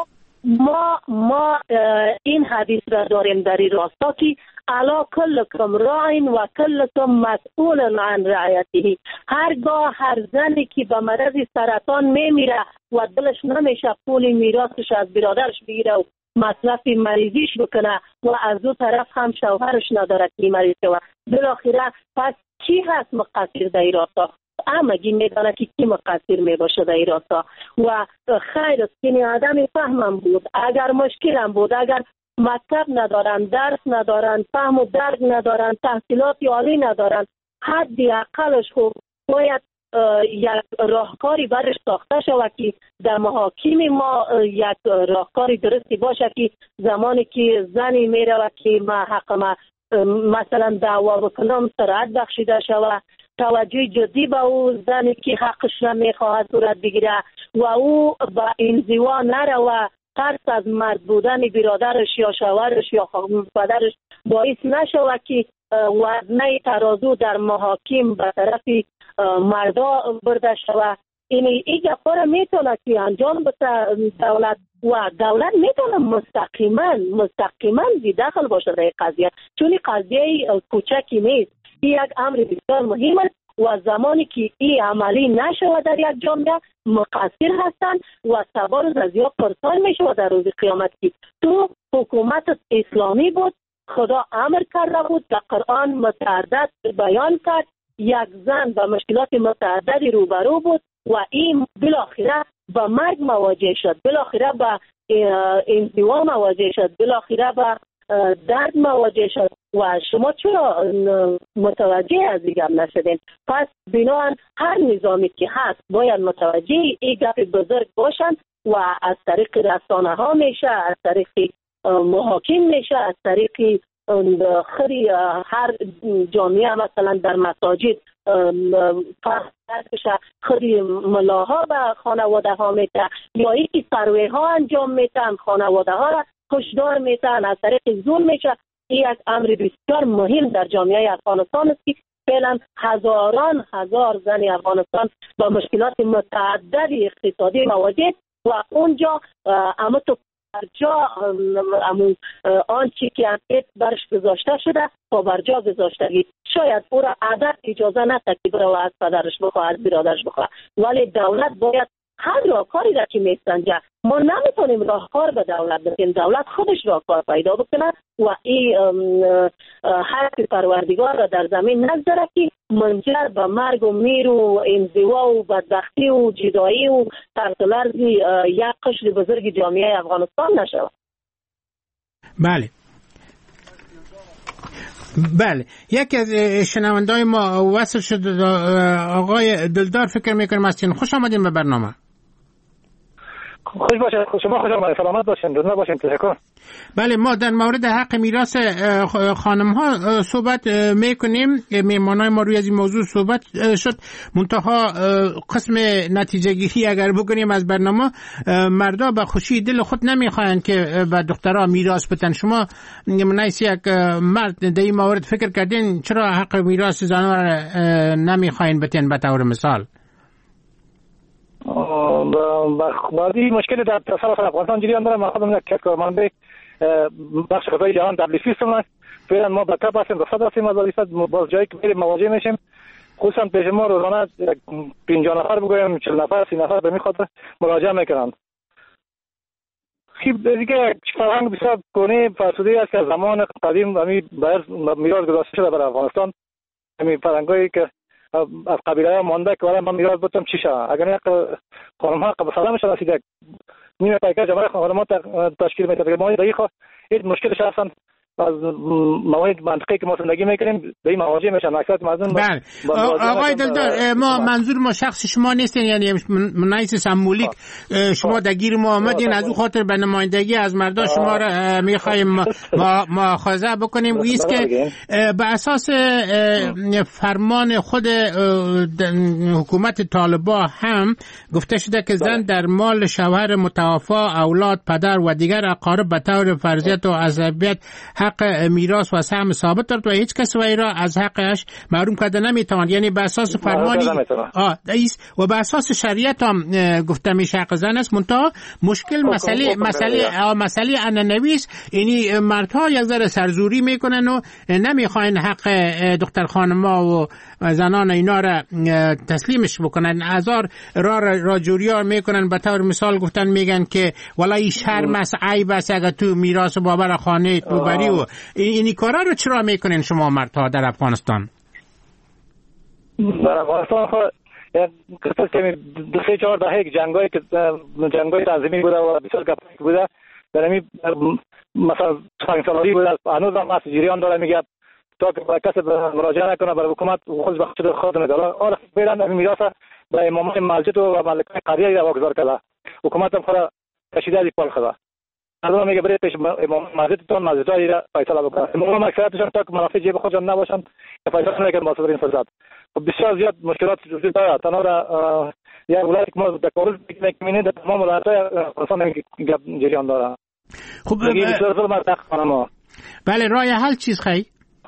ما این حدیث را داریم در این راستا که الا کلکم راعین و کلکم مسئول عن رعیته. هرگاه هر زنی که به مرض سرطان میمیره و دلش نمیشه پول میراثش از برادرش بگیره و مصرف مریضیش بکنه و از دو طرف هم شوهرش نداره که مریض شوه، بالاخره پس کی هست مقصر در این راستا؟ همگی میدانه که کی مقصر میباشه در این راستا. و خیر است که آدم فهمم بود، اگر مشکلم بود، اگر مکتب ندارن، درس ندارن، فهم و درک ندارن، تحصیلات عالی ندارن، حدی اقلش خوب باید یک راهکاری برش ساخته شود که در محاکم ما یک راهکاری درستی باشه که زمانی که زنی میره و که ما حق ما مثلا دعوا بکنم سرعت بخشیده شود، توجه جدی به او زنی که حقش را میخواهد صورت بگیره و او با انزوا نره و ترس از مرد بودن برادرش یا شوهرش یا پدرش باعث نشود که وزنه ترازو در محاکم به طرف مردا برده شود. این گپا را میتونه که انجام بده دولت و دولت میتونه مستقیما دخل باشه در قضیه، چون قضیه کوچکی نیست. این یک امر بسیار مهم است و زمانی که این عملی نشود در یک جامعه مقصر هستند و سبا روز از یا پرسان میشود در روز قیامت که تو حکومت اسلامی بود خدا امر کرده بود که قرآن متعدد بیان کرد. یک زن با مشکلات متعددی روبرو بود و این بالاخره به مرگ مواجه شد، بالاخره به انزوا مواجه شد، بالاخره به درد مواجه شد و شما چرا متوجه از دیگر نشدین؟ پس بنابراین هر نظامی که هست باید متوجه این گپ بزرگ باشند و از طریق رسانه ها میشه، از طریق محاکم میشه، از طریق خری هر جامعه مثلا در مساجد خری ملاها به خانواده ها میته یا یکی سروه ها انجام میتن، خانواده ها را کشدار میتن، از طریق زور میشه. این یک امر بسیار مهم در جامعه افغانستان است که فعلا هزار زن افغانستان با مشکلات متعدد اقتصادی مواجه و اونجا اما تو برجا آنچه که انقیت برش گذاشته شده تا برجا گذاشتگی. شاید او را عادت اجازه نده که برای از پدرش بخواه، از برادرش بخواه، ولی دولت باید هر راهکاری را که میسنجه. ما نمیتونیم راهکار به دولت بدیم، دولت خودش راهکار پیدا بکنه و این حق پروردگار را در زمین نگذاره که منجر به مرگ و میر و انزوا و بدبختی و جدایی و طرز و لرز یک قشر بزرگ جامعه افغانستان نشود. بله، یکی از شنونده‌های ما وصل شد، آقای دلدار فکر میکنم هستین. خوش آمدین به برنامه. خوش باشید، شما خوش آمدید، سلامت باشین، دنیا باشین. تشکر. بله، ما در مورد حق میراث خانم ها صحبت میکنیم. میهمانای ما روی از این موضوع صحبت شد، منتها قسم نتیجه گیری اگر بکنیم از برنامه، مردا به خوشی دل خود نمیخواین که به دخترها میراث بدن. شما منیس یک مرد در این مورد فکر کردین چرا حق میراث زنان را نمیخواین بدین؟ به طور مثال بعضی مشکل در تصرف افغانستان جریان داره. ما خودم یک کارمنده بخش غذای جهان WFP هستم. فعلا ما به کپ هستیم، رخصت هستیم از وظیفه. باز جایی که میریم مواجه میشیم، خصوصا پیش ما روزانه 50 نفر بگویم 40 نفر 30 نفر به می خاطر مراجعه میکنند. خیلی دیگه فرهنگ بسیار کهنه فرسوده است که از زمان قدیم همین میراث گذاشته شده برای افغانستان. همین فرهنگایی که از قبیله ها مانده که من میراث بدم چی شد. اگر نه خانم ها قبل سلامش رسیده نیمه پیکر جمعه خانم ها تشکیل میده که ما دقیقا هیچ مشکلش هستن از موارد منطقی که ما زندگی میکنیم به این مواجه میشن اکثر مردم. بله آقای دلدار، ما منظور ما شخص شما نیستین، یعنی منیس سمبولیک شما درگیر ما آمدین، از اون خاطر به نمایندگی از مردا شما را میخوایم مؤاخذه بکنیم. ایست که به اساس فرمان خود حکومت طالبان هم گفته شده که زن در مال شوهر متوفا، اولاد، پدر و دیگر اقارب به طور فرضیت و عصبیت حق میراث و سهم ثابت دارد و هیچ کس وی را از حقش محروم کرده نمیتواند. یعنی به اساس فرمانی و به اساس شریعت هم گفته میشه حق زن است. منتها مشکل مسئله انانوی است. یعنی مردها یک ذره سرزوری میکنن و نمیخواین حق دختر خانم‌ها و زنان اینا را تسلیمش بکنن، هزار را جوریار میکنن. به طور مثال گفتن میگن که والله شرم است، عیب است اگر تو میراث بابا خانه تو بری. و این کارا رو چرا میکنین شما مردها در افغانستان؟ در افغانستان قصه که 2-4 دهه جنگای تنظیمی بوده و بسیار گپایی بوده در همین مثلا سنگسالاری بوده. هنوز هم از جریان داره میگه تا که کسی مراجعه نکنه برای حکومت خودش بخشید خود نده. حالا فعلا میراث به امامان مسجد و ملکای قریه را واگذار کرده. حکومت هم خود کشیده از پال خدا. از میگه برای پیش امام مسجدتون مسجدای را فیصله بکنه. امام اکثرتشون تا که منافع جیب خودشون نباشن فیصله نکنن واسه این فرصت. بسیار زیاد مشکلات وجود داره. تنها یک ولایت که ما در کابل می‌بینید در تمام ولایت‌های افغانستان جریان داره. خب بله، راه حل چیز خیلی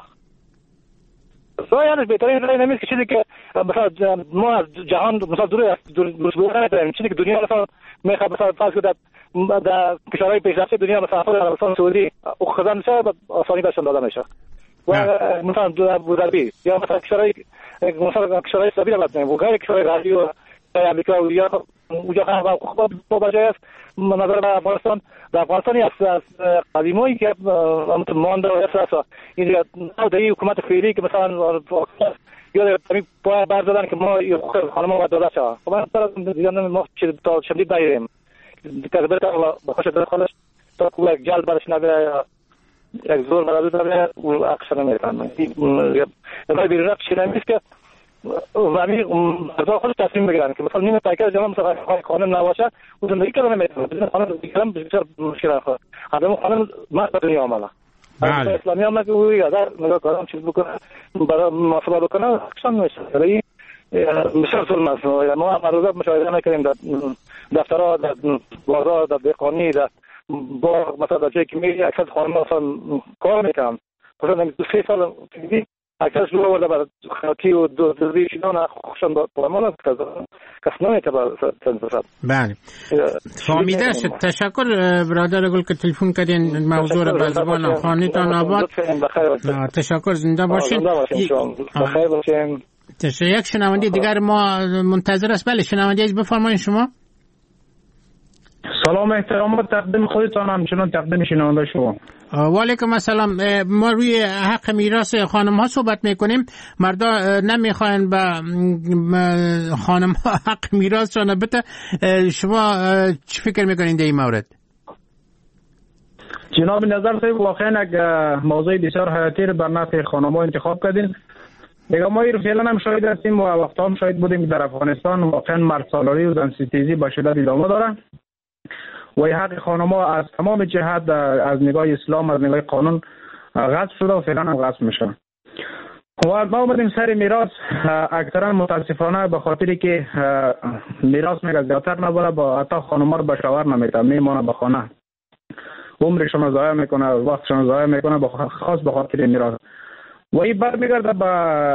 راه حلش بهترین راه نمیست که چیزی که مثلا ما از جهان مثلا دور نداریم. چیزی که دنیا مثلا میخواد مثلا فرض کنید در کشورهای پیشرفته دنیا مثلا عربستان سعودی او خزانه میشه آسانی بهشون داده میشه و مثلا ابوظبی یا مثلا کشورهای اسلامی البته و غیر کشورهای غربی و امریکا و یا اونجا با بجای است نظر به افغانستان در افغانستانی از قدیمایی که مانده و اساسا این در حکومت فعلی که مثلا یا پای بردادن که ما خانم ما داده شد خب من دیگه ما تا شدید دایریم تقریبا با خوش در خالش تا یک جل برش نبیره یک زور برادر نبیره و اکشن نمیکنم برای بیرون رفت چیزی نیست که ولی مردا خودش تصمیم بگیرن که مثلا نیم پیکر جمع مثلا خانم نباشه و زندگی کردن نمیتونه بدون خانم زندگی کردن بسیار مشکل خواهد آدم خانم مرد به دنیا آمده اسلامی هم که او یادر نگاه کنم چیز بکنه برای محاسبه بکنه اکشن میشه ولی بسیار ظلم است ما امروزه مشاهده میکنیم در دفترها در بازار در دهقانی در باغ مثلا در جایی که میری اکثر خانم مثلا کار میکنن مثلا 2-3 سال دیگه اکثر شروع ورده برای خاکی و دوزدی شدن خوشان با پرمان است کس نمیته با تنظرات. بله فهمیده شد. تشکر برادر گل که تلفن کردین موضوع را به زبان خانیتان آباد. تشکر زنده باشین. بخیر باشین. یک شنونده دیگر ما منتظر است. بله شنونده بفرمایید شما. سلام احترامات تقدیم خودتان همچنان تقدیم شنونده شما. و علیکم السلام. ما روی حق میراث خانم ها صحبت میکنیم. مردا نمیخواین به خانم ها حق میراثشان بده. شما چی فکر میکنین در این مورد؟ جناب نظر صاحب واقعا یک موضوع بسیار حیاتی رو بر نفع خانم ها انتخاب کردین. دیگه ما رو فعلا هم شاهد هستیم و وقتا هم شاهد بودیم که در افغانستان واقعا مردسالاری و زنستیزی به شدت ادامه داره و حق خانم‌ها از تمام جهت از نگاه اسلام از نگاه قانون غصب شده و فعلا هم غصب میشه. و ما اومدیم سر میراث اکثرا متاسفانه به خاطری که میراث میگه زیادتر نبره با حتی خانم‌ها رو به شوهر نمیده میمونه به خانه عمرشون رو ضایع میکنه وقتشون رو ضایع میکنه خاص به خاطر میراث و این برمیگرده به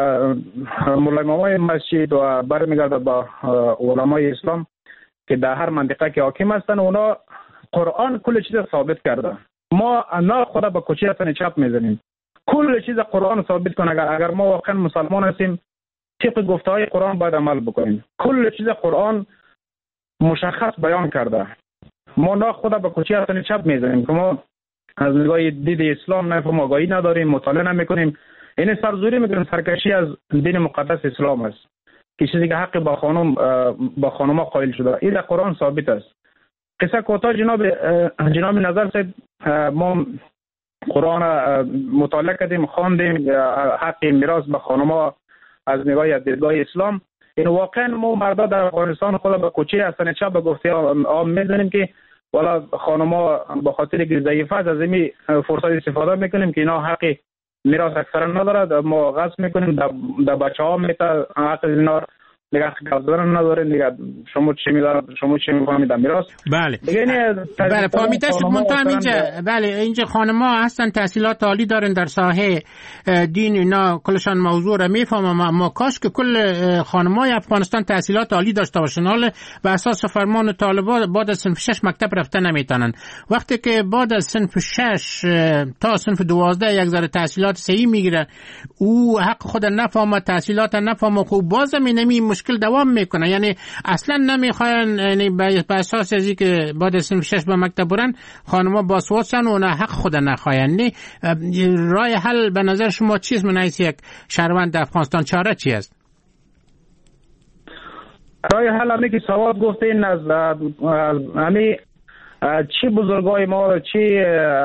مولای مسجد و برمیگرده به علمای اسلام که در هر منطقه که حاکم هستن اونا قرآن کل چیز ثابت کرده. ما نه خدا به کوچه اصلا چپ میزنیم. کل چیز قرآن ثابت کنه. اگر ما واقعا مسلمان هستیم طبق گفته های قرآن باید عمل بکنیم. کل چیز قرآن مشخص بیان کرده. ما نه خدا به کوچه اصلا چپ میزنیم که ما از نگاه دید اسلام نه آگاهی نداریم مطالعه نمیکنیم. این سرزوری میکنیم سرکشی از دین مقدس اسلام است که چیزی که حق با خانم قائل شده این در قرآن ثابت است. قصه کوتاه جناب نظر صاحب ما قرآن مطالعه کردیم خواندیم حق میراث به خانم از نگاه دیدگاه اسلام این واقعا ما مردا در افغانستان خود به کوچه هستن چپ به گفته عام میزنیم که والا خانم به خاطر که ضعیفه از این فرصت استفاده میکنیم که اینا حق میراث اکثرا نداره ما غصب میکنیم در بچه ها میتا حق اینا نگاه کردن نداره نگاه شما چی میدارد شما چی میفهمید میراث. بله بله فهمیده شد. منتها اینجا بله اینجا خانم‌ها هستن تحصیلات عالی دارن در ساحه دین اینا کلشان موضوع را میفهمم اما کاش که کل خانم‌های افغانستان تحصیلات عالی داشته باشن. حالا به اساس فرمان طالبان بعد از صنف 6 مکتب رفتن نمیتونن. وقتی که بعد از صنف 6 تا صنف 12 یک ذره تحصیلات صحیح میگیره او حق خود نفهمه تحصیلات نفهمه خوب باز نمی مشکل دوام میکنه. یعنی اصلا نمیخواین یعنی به اساس ازی که بعد از صنف 6 به مکتب برن خانم‌ها باسواد شن و نه حق خود نخواین. راه حل به نظر شما چیست من حیث یک شهروند افغانستان چاره چی است؟ راه حل همه که سواد گفته این از همه چی بزرگای ما چی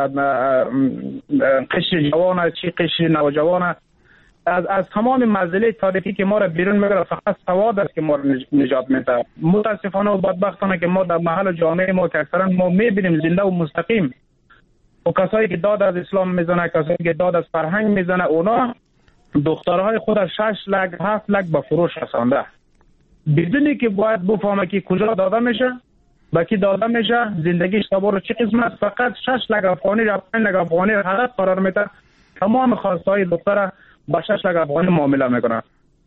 قشر جوان چی قشر نوجوان از تمام منزله تاریخی که ما را بیرون میگیره فقط سواد است که ما را نجات میده. متاسفانه و بدبختانه که ما در محل جامعه ما که اکثرا ما میبینیم زنده و مستقیم و کسایی که داد از اسلام میزنه کسایی که داد از فرهنگ میزنه اونا دخترهای خود از 6 لک 7 لک به فروش رسانده بدونی که باید بفهمه که کجا داده میشه با کی داده میشه زندگیش تبار چه قسمت فقط 6 لک افغانی یا 5 لک افغانی هدف قرار میده تمام خواستهای دختر با 6 لک افغانی معامله میکنه.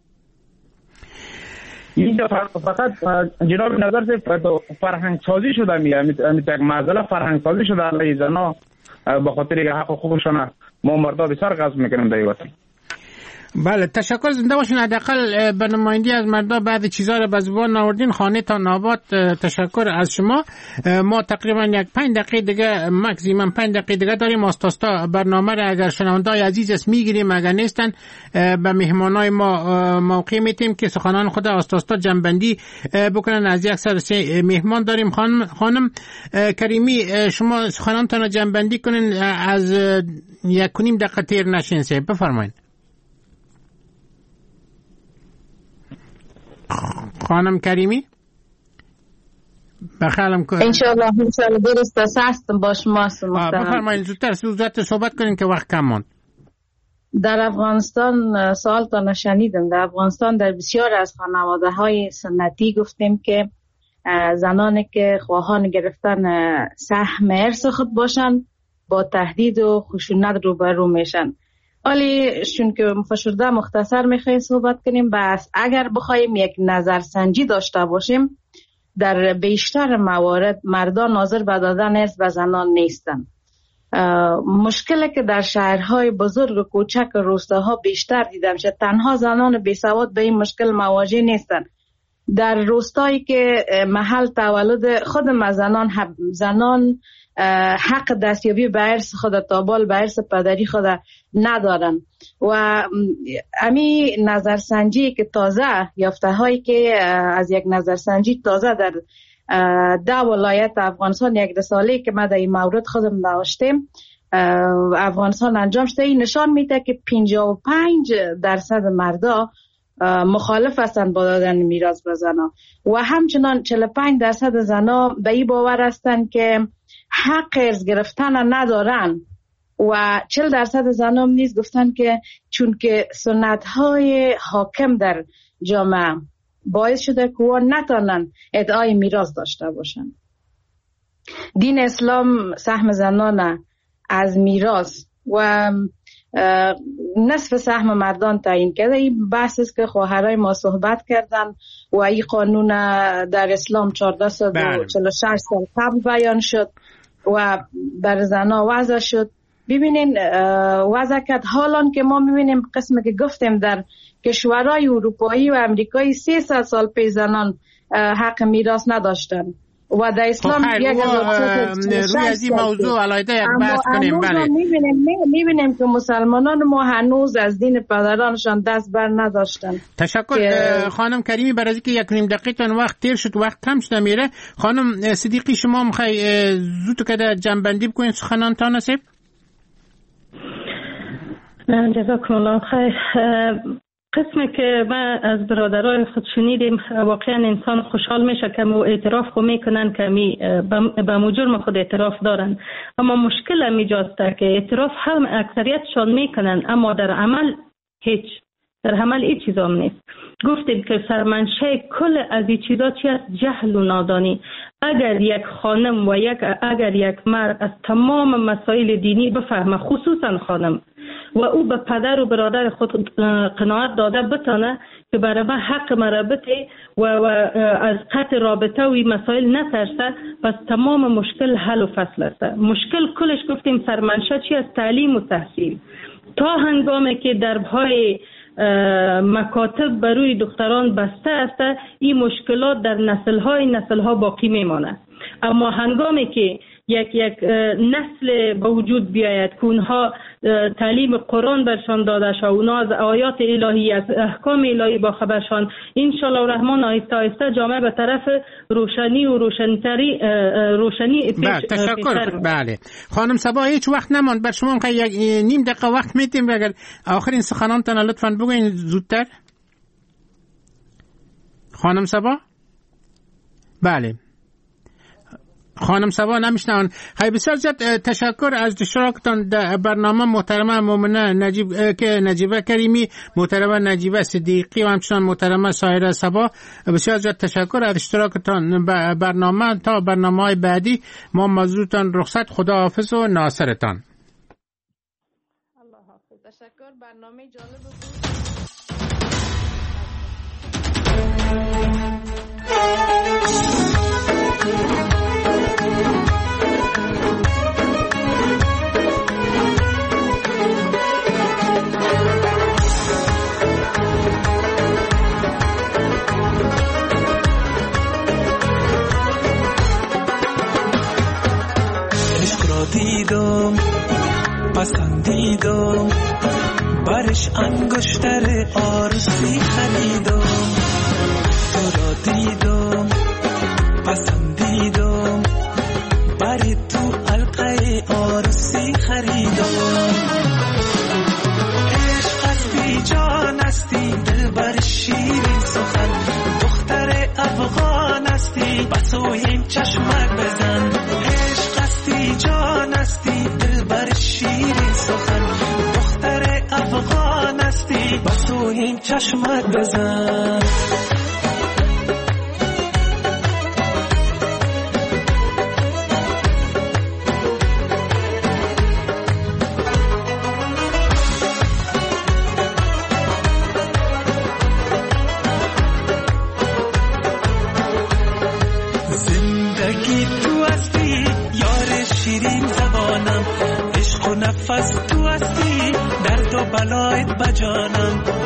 اینجا فقط جناب نظر سے فرهنگ سازی شده میگه معضله فرهنگ سازی شده علیه زنا به خاطر حق حقوقشون ما مردا بسیار غصب میکنیم در وطن. بله تشکر، زنده باشین. حداقل به نمایندگی از مردا بعض چیزا رو به زبان آوردین. خانه تا نابات تشکر از شما. ما تقریبا یک 5 دقیقه دیگه ماکسیمم 5 دقیقه دیگه داریم. آستاستا برنامه را اگر شنوندای عزیز است میگیریم، اگر نیستن به مهمانای ما موقع میتیم که سخنان خود آستاستا جنبندی بکنن. از یک سر مهمان داریم. خانم کریمی شما سخنانتان جنبندی کنین، از 1.5 دقیقه تیر نشین. بفرمایید خانم کریمی. بخیرم کنم انشاءالله درست هستم با شما. بفرمایید زودتر صحبت کنین که وقت کم ماند. در افغانستان سوالتان شنیدم. در افغانستان در بسیار از خانواده های سنتی گفتیم که زنانی که خواهان گرفتن سهم ارث خود باشن با تهدید و خشونت روبرو میشن. ولی چون که مفشرده مختصر میخوایم صحبت کنیم، بس اگر بخوایم یک نظرسنجی داشته باشیم، در بیشتر موارد مردان حاضر به دادن ارث و زنان نیستن. مشکلی که در شهرهای بزرگ و کوچک و روستاها بیشتر دیده میشه، تنها زنان بیسواد به این مشکل مواجه نیستن. در روستایی که محل تولد خود زنان حق دستیابی به ارث خود تابال به ارث پدری خود ندارن و امی نظرسنجی که تازه یافته هایی که از یک نظرسنجی تازه در 10 ولایت افغانستان 1 ساله که ما در این مورد خودم داشتیم افغانستان انجام شده، این نشان میده که 55% مردا مخالف هستند با دادن میراث به زنها و همچنان 45% زنها به این باور هستند که حق ارث گرفتن ندارن و 40% زنها نیز گفتن که چون که سنت های حاکم در جامعه باعث شده که او نتانن ادعای میراث داشته باشن. دین اسلام سهم زنان از میراث و نصف سهم مردان تعیین کرده. این بحث است که خواهرای ما صحبت کردن و این قانون در اسلام 1446 سال قبل بیان شد و بر زنها وضع شد. ببینین وضع کرد. حالان که ما میبینیم قسمی که گفتیم در کشورهای اروپایی و امریکایی 300 سال پیش زنان حق میراث نداشتن و در اسلام روی از این موضوع علایده یک بحث کنیم. بله میبینیم که مسلمانان ما هنوز از دین پدرانشان دست بر نداشتن. تشکر خانم کریمی برای اینکه 1.5 دقیقه تان وقت تیر شد، وقت کم شده میره. خانم صدیقی شما میخوای زود که جنبندی بکنید سخنانتان نصیب؟ جزاکم الله خیر. قسمی که ما از برادرای خود شنیدیم واقعا انسان خوشحال میشه که اعتراف خود میکنن که به مجرم خود اعتراف دارن، اما مشکل هم ایجاسته که اعتراف هم اکثریتشان میکنن اما در عمل هیچ چیز هم نیست. گفتیم که سرمنشه کل از این چیزا چی است؟ جهل و نادانی. اگر یک خانم و اگر یک مرد از تمام مسائل دینی بفهمه، خصوصا خانم، و او به پدر و برادر خود قناعت داده بتانه که برای من حق مرابطه و از قطع رابطه و این مسائل نترسه، پس تمام مشکل حل و فصل است. مشکل کلش گفتیم سرمنشه چی از تعلیم و تحصیل. تا هنگامی که دربهای مکاتب بروی دختران بسته است، این مشکلات در نسل‌ها باقی میماند. اما هنگامی که یک نسل به وجود بیاید که اونها تعلیم قرآن برشان داده شد، اونها از آیات الهی، از احکام الهی با خبرشان، انشالله الرحمن آهسته آهسته جامعه به طرف روشنی و روشنی تشکر. بله خانم صبا هیچ وقت نماند، بر شما 1.5 دقیقه وقت میتیم. اگر آخرین سخنانتان لطفاً بگوین زودتر. خانم صبا؟ بله خانم صبا نمیشنون. خیلی بسیار زیاد تشکر از اشتراکتان در برنامه. محترمه مومنه نجیبه کریمی، محترمه نجیبه صدیقی و همچنان محترمه سایره صبا، بسیار زیاد تشکر از اشتراکتان در برنامه. تا برنامه‌های بعدی ما موضوعتان رخصت. خدا حافظ و ناصرتان. الله حافظ. تشکر. برنامه جالب بود. را دیدم پسندیدم برش انگشتر آرسی خریدم تو را دیدم پسندیدم بری تو حلقه آرسی خریدم عشق هستی جان هستی دل بر شیرین سخن دختر افغان هستی بسویم چشمک بزن عشق هستی جان هستی دل بر شیرین سخن دختر افغان هستی بسویم چشمک بزن نفس تو هستی درد و بلایت بجانم